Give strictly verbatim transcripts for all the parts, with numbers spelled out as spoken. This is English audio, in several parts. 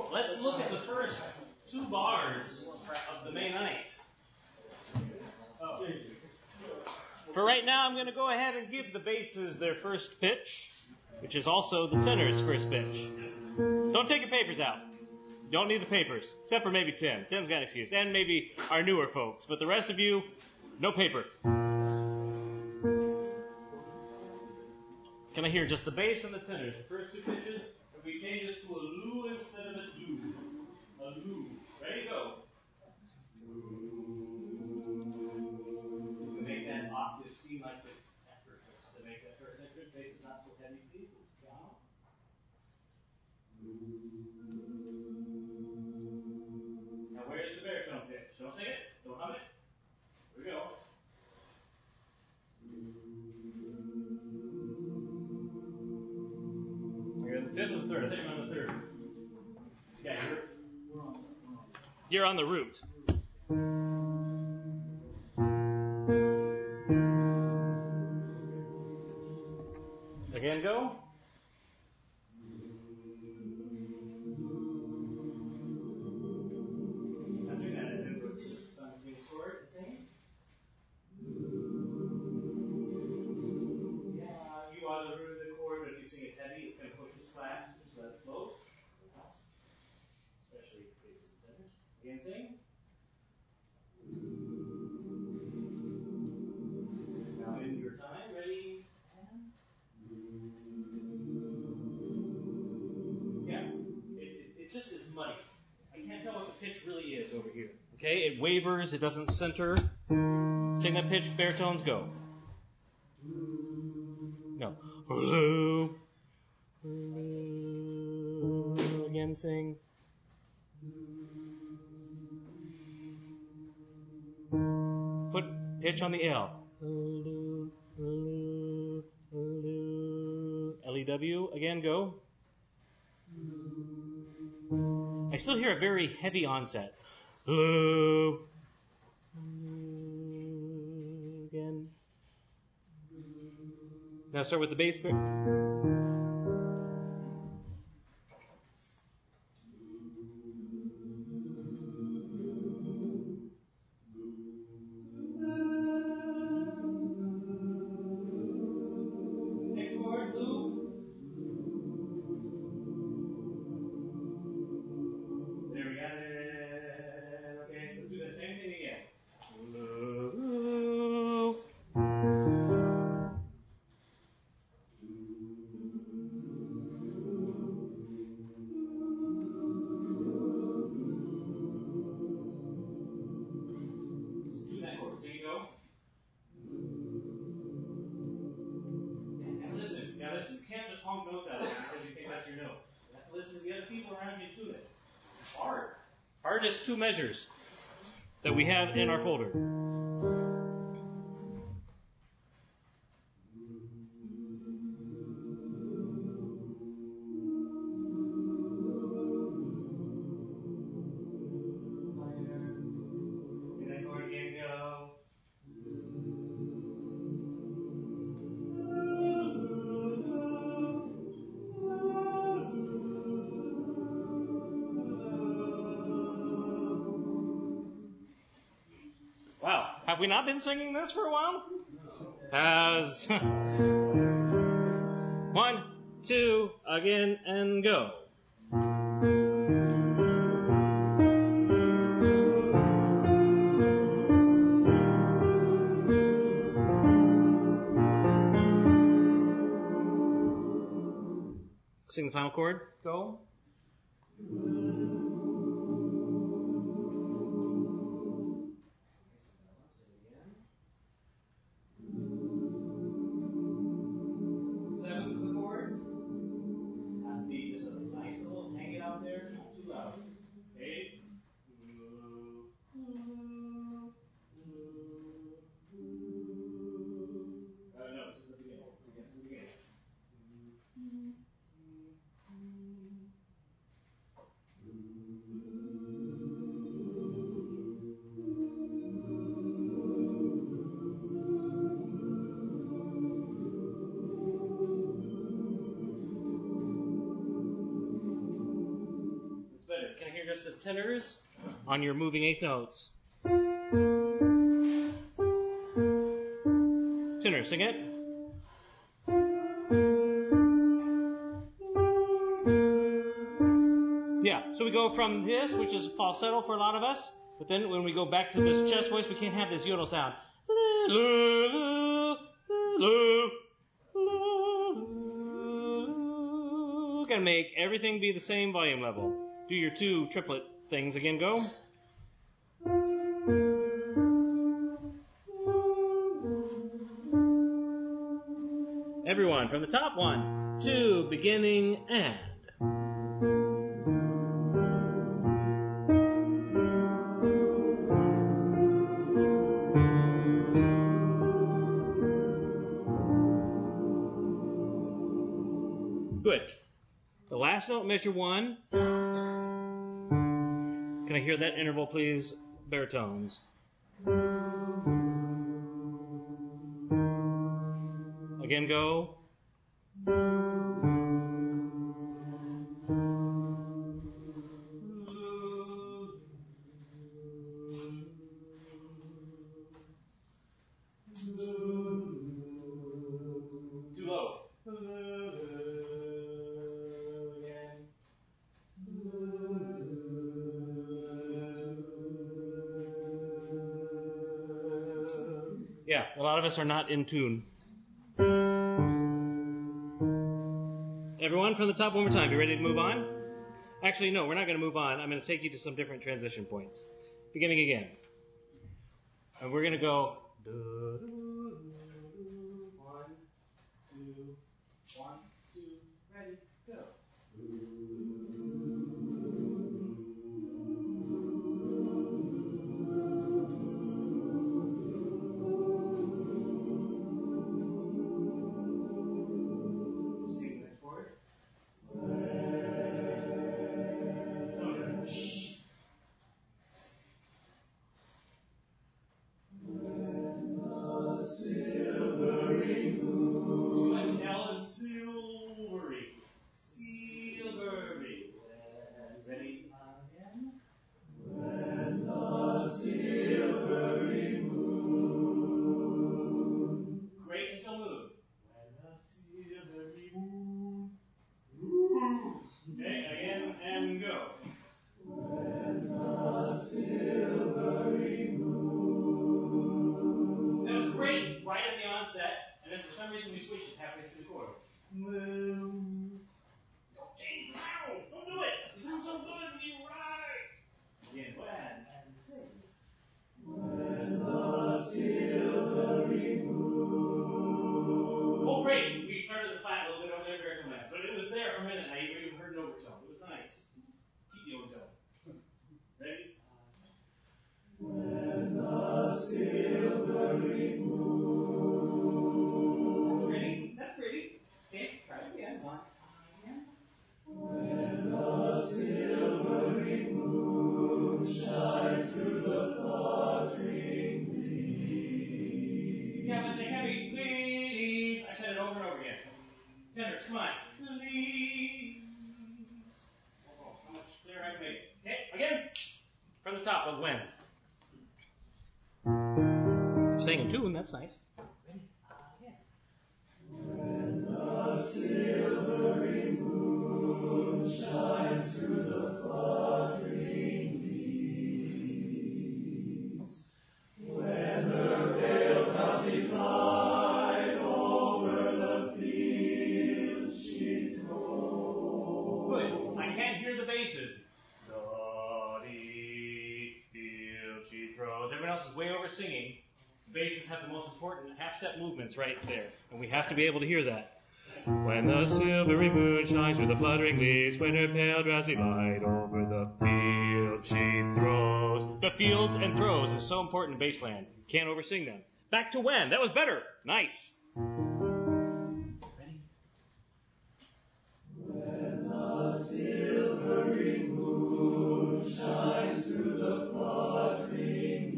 So let's look at the first two bars of the May night. For right now, I'm going to go ahead and give the basses their first pitch, which is also the tenor's first pitch. Don't take your papers out. Don't need the papers, except for maybe Tim. Tim's got excuse, and maybe our newer folks. But the rest of you, no paper. Can I hear just the bass and the tenors? The first two pitches, if we change this to a loo instead of a do. A loo. Ready, go. We make that octave seem like it's effortless. To make that first entrance, bass is not so heavy, please. It's piano. Now where's the baritone pitch? Don't sing it. Don't hum it. Here we go. You're in the fifth or the third? I think I'm on the third. Yeah, you're, you're on the root. Again, go. I sing that as it goes simultaneous chord. Sing. Yeah, you are the root of the chord, but if you sing it heavy, it's going to push this flat. Just let it float. Especially basses and tenors. Again, sing. Now in your time, ready? Yeah, it, it, it just is muddy. I can't tell what the pitch really is over here. Okay, it wavers, it doesn't center. Sing that pitch, baritones, go. No. Hello. Hello. Again, sing. Put pitch on the L. Hello. Hello. Hello. L E W. Again, go. I still hear a very heavy onset. Hello. Again. Now start with the bass. Next chord, loop. There we got it. Okay, let's do that same thing again. Loop. Now listen, you can't just honk notes out because you think that's your note. You have to listen to the other people around you tune it. It's hard. Hardest two measures that we have in our folder. See that chord again, go. Wow, have we not been singing this for a while? As one, two, again, and go. Sing the final chord. Go. Seventh chord. Has to be just a nice little hang it out there, not too loud. Eight. Uh, no, this is the beginning. Again, the beginning. tenors on your moving eighth notes. Tenor, sing it. Yeah, so we go from this, which is falsetto for a lot of us, but then when we go back to this chest voice, we can't have this yodel sound. Gotta make everything be the same volume level. Do your two triplet things again, go. Everyone, from the top, one, two, beginning, and. Good. The last note, measure one. Can I hear that interval, please? Baritones. Again, go. Too low. Yeah, a lot of us are not in tune. Everyone, from the top one more time. You ready to move on? Actually, no, we're not going to move on. I'm going to take you to some different transition points. Beginning again. And we're going to go. One, two, one, two, ready, go. Staying in tune, that's nice. Ready? Again. When the silvery moon shines through the fluttering leaves, when her pale drowsy flight over the fields she throws. Good. I can't hear the basses. Dotty field she throws. Everyone else is way over singing. Basses have the most important half-step movements right there, and we have to be able to hear that. When the silvery moon shines through the fluttering leaves, when her pale drowsy light over the field she throws. The fields and throws is so important in bassland. Can't oversing them. Back to when. That was better. Nice. Ready? When the silvery moon shines through the fluttering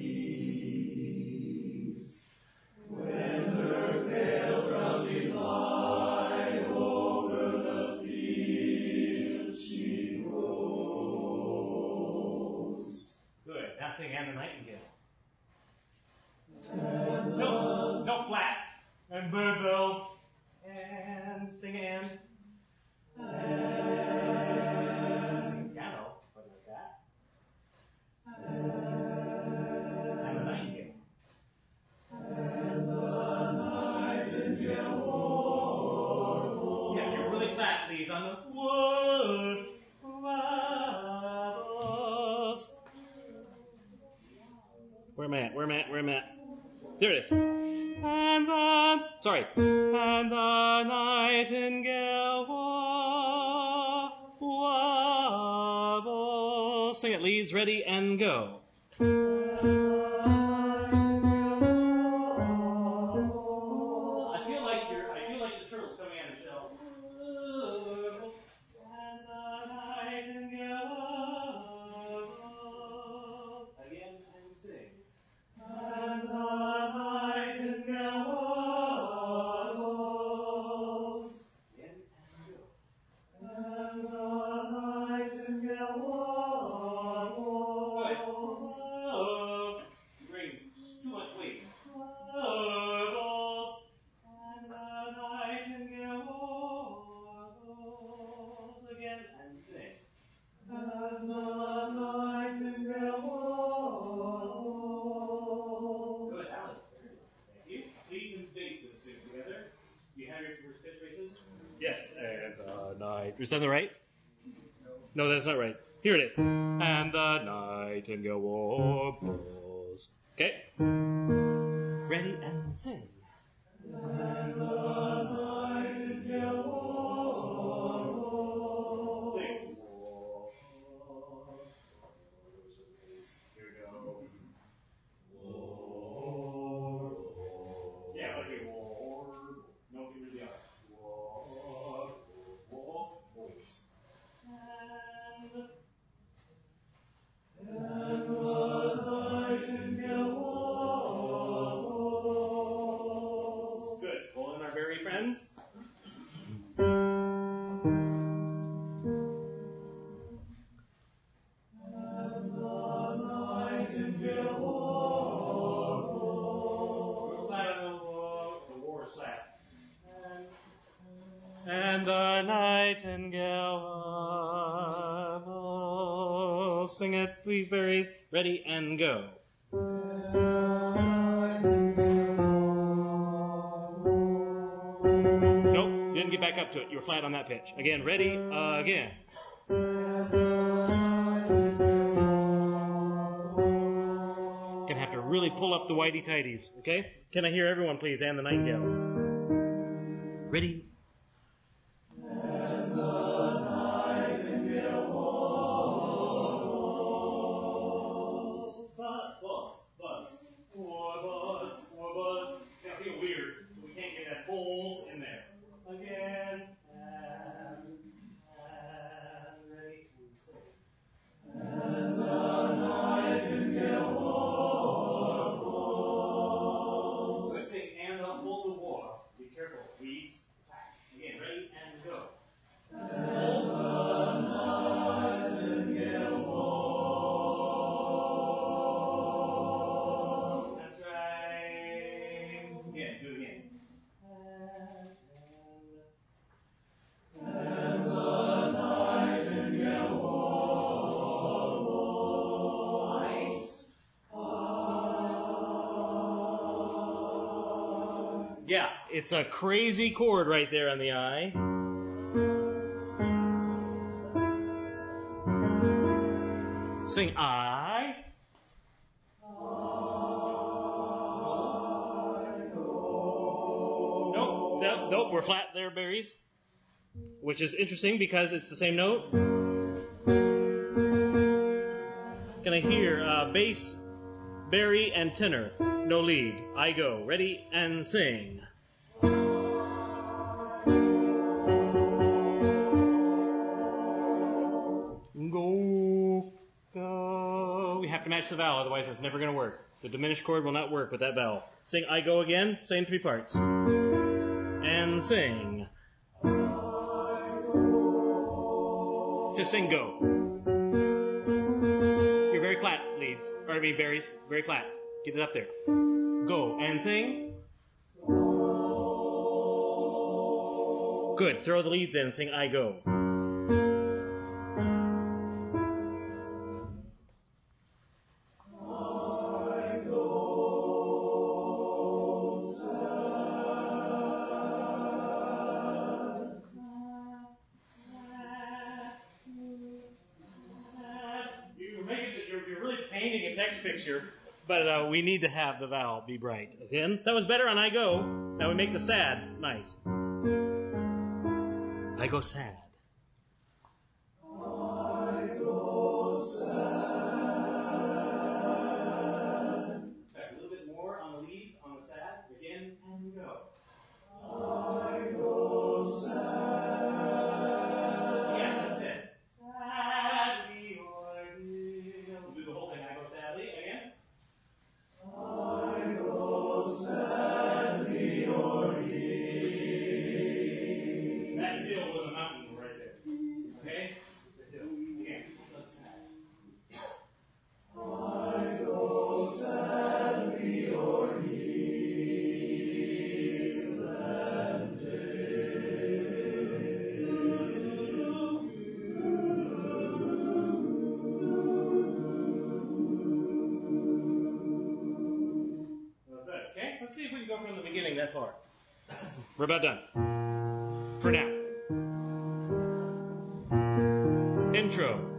leaves, when her pale drowsy light over the field she rolls. sing And the Nightingale. No, no, flat. And Birdville. And sing and. And sing piano, probably like that. And the nightingale. And the nightingale. Yeah, you're really flat, please, on the wood. Where am I at? Where am I at? Where am I at? There it is. And the, sorry. And the nightingale warbles. Sing it, Leads, ready, and go. I feel like you're, I feel like the turtle's coming out of the shell. And the nightingale warbles. Again, and sing. And the nightingale warbles. Again, and go. And the nightingale warbles. Good. You bring too much weight. Warbles. And the nightingale warbles. Again, and sing. And the nightingale warbles. Good, Alex. Thank you. Leads and basses sing together. Do you have your first pitch basses? Yes. And the night. Is that the right? No, that's not right. Here it is. And the nightingale warbles. Okay. Ready and sing. And the nightingale warbles. Sing. Here we go. Warble. Yeah, like a warble. No, you really are. Warbles, warbles. And, and the nightingale warbles. Good. Pull in our berry friends. And the nightingale warbles. Flat on the war, the war is flat. And the nightingale warbles. Sing it, please, berries. Ready and go. Nope, you didn't get back up to it. You were flat on that pitch. Again, ready, uh, again. Gonna have to really pull up the whitey-tighties, okay? Can I hear everyone, please, and the nightingale? Ready? And the nightingale warbles. Buzz, buzz, war buzz, war buzz. It's gonna feel weird. We can't get that bowls in there. Again, and, and ready, and the nightingale warbles. Let's sing and uphold the war. Be careful, weeds. Again, ready and go. And the nightingale warbles. That's right. Again, do it again. And the nightingale warbles. Yeah, it's a crazy chord right there on the I. Sing I. Nope, nope, nope, we're flat there, berries. Which is interesting because it's the same note. Can I hear uh, bass, berry, and tenor? No lead. I go. Ready and sing. Go, go. We have to match the vowel, otherwise it's never going to work. The diminished chord will not work with that vowel. Sing I go again, same three parts. And sing. Just sing go. You're very flat, leads. leads. Or I mean berries. Very flat. Get it up there. Go and sing. Good. Throw the leads in and sing I go. Picture, but uh, we need to have the vowel be bright. Again, that was better on I go. Now we make the sad nice. I go sad. I go sad. A little bit more on the lead, on the sad. Again, and go. I go sad. Yes, that's it. Sadly or we'll do the whole thing. I go sadly. Again. I go sadly or That hill was a mountain right there. Okay? It's a hill. Again. Let's sad. I go sadly or Let's see if we can go from the beginning that far. We're about done. For now. Intro.